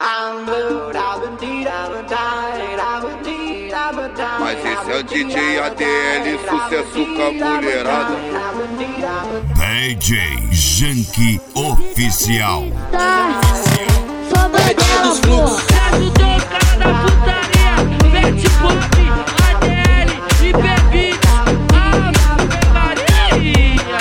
Mas esse é o DJ ADL, sucesso com a mulherada. DJ Janky Oficial. Só bandeira dos fluxos. Ajudou o cara da putaria, mete pop, ADL e bebida. Ave Maria.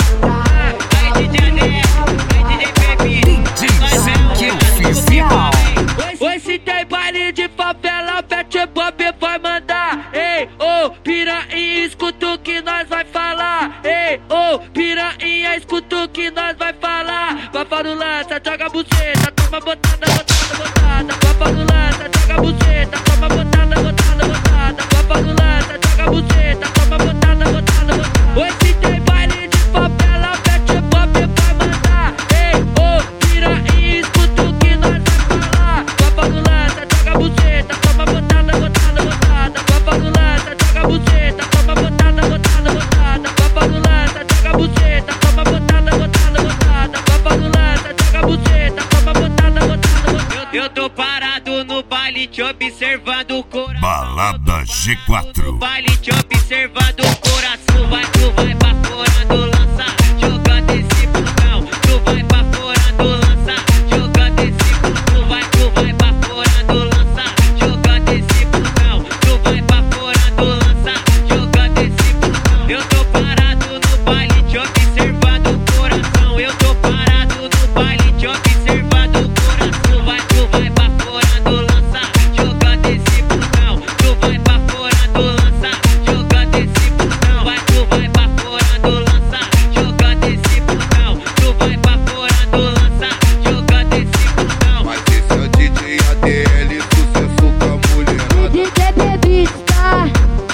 Vai DJ ADL, vai DJ bebida. DJ Janky Oficial. Oi, se tem baile de favela, Pet Bob vai mandar. Ei, ô, piranha, escuta o que nós vai falar. Ei, ô, piranha, escuta o que nós vai falar. Papai no lança, joga a buceta, toma botada, botada, botada. Papai no lança, joga a buceta, toma botada, botada, botada. Papai no lança, joga a buceta, toma botada, botada, botada. Oi, se tem baile de favela, Pet Bob vai mandar. Ei, ô, piranha, escuta o que nós vai falar. Papai no lança, joga a buceta, toma botada, botada, botada. Papai no lança, joga a buceta, toma botada, botada, botada. Papai no lança, joga a buceta, toma botada, botada, botada. Papai no lança, joga a buceta, toma botada, botada, botada. Eu tô parado no baile te observando o coração. Balada G4. No baile te observando o coração. Tu vai pra fora do lança, jogando esse bundão. Tu vai pra fora do lança, jogando esse bundão. Tu vai pra fora do lança, jogando esse bundão. Tu vai pra fora do lança, jogando esse bundão. Eu tô parado no baile te observando o coração. Eu tô parado no baile te observando o coração. Tu vai pra fora do lança, jogando esse bundão. Tu vai pra fora do lança, jogando esse bundão. Tu vai pra fora do lança, jogando esse bundão. Tu vai pra fora do lança, jogando esse bundão. Mas esse é o DJ ADL, sucesso com a mulherada. DJ bebida,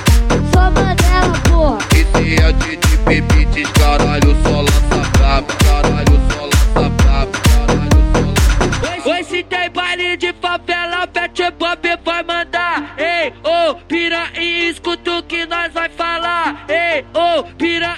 só bandeira, porra. Esse é o DJ Bebides, caralho, só lança braba. Caralho, só lança braba. Caralho, só lança. Oi, se tem baile de favela, Pet Bob vai mandar. Ei, ô, piranha, escuta o que nós vai falar. Ei, ô, piranha.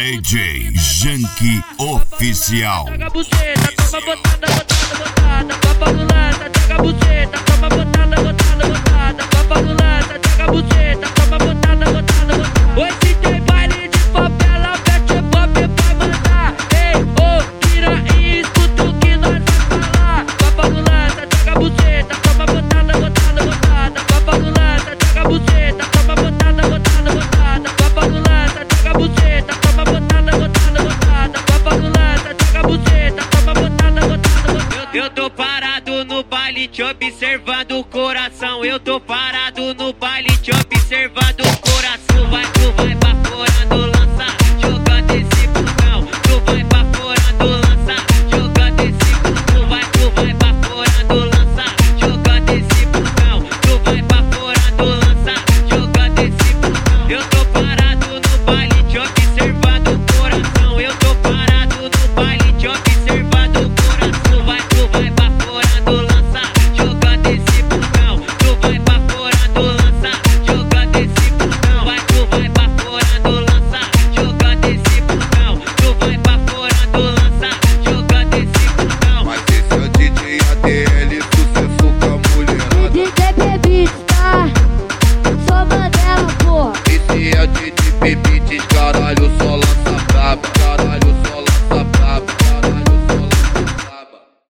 DJ Janky Oficial. Joga a buceta, toma botada, botada, botada. Papai no lança, joga a buceta, toma botada, botada, botada. Papai no lança, joga a buceta, toma botada, botada, botada. Oi, se tem baile de favela, Pet Bob vai mandar. Ei, ô, piranha, escuta o que nós vai falar. Papai no lança, joga a buceta, toma botada, botada, botada. Papai no lança, joga a buceta, toma botada, botada, botada. Papai no lança, joga a buceta, toma botada, botada, botada. Papai no lança, joga a buceta, toma botada, botada, botada. Eu tô parado no baile te observando o coração. Eu tô parado no baile te observando o coração. Tu vai pra fora do